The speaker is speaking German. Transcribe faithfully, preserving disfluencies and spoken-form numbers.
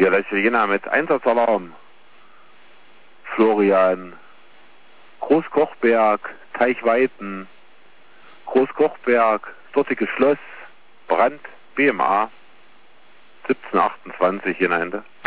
Vier Jena mit Einsatzalarm. Florian, Großkochberg, Teichweiten, Großkochberg, dortiges Schloss, Brand, B M A, siebzehn achtundzwanzig Jena Ende.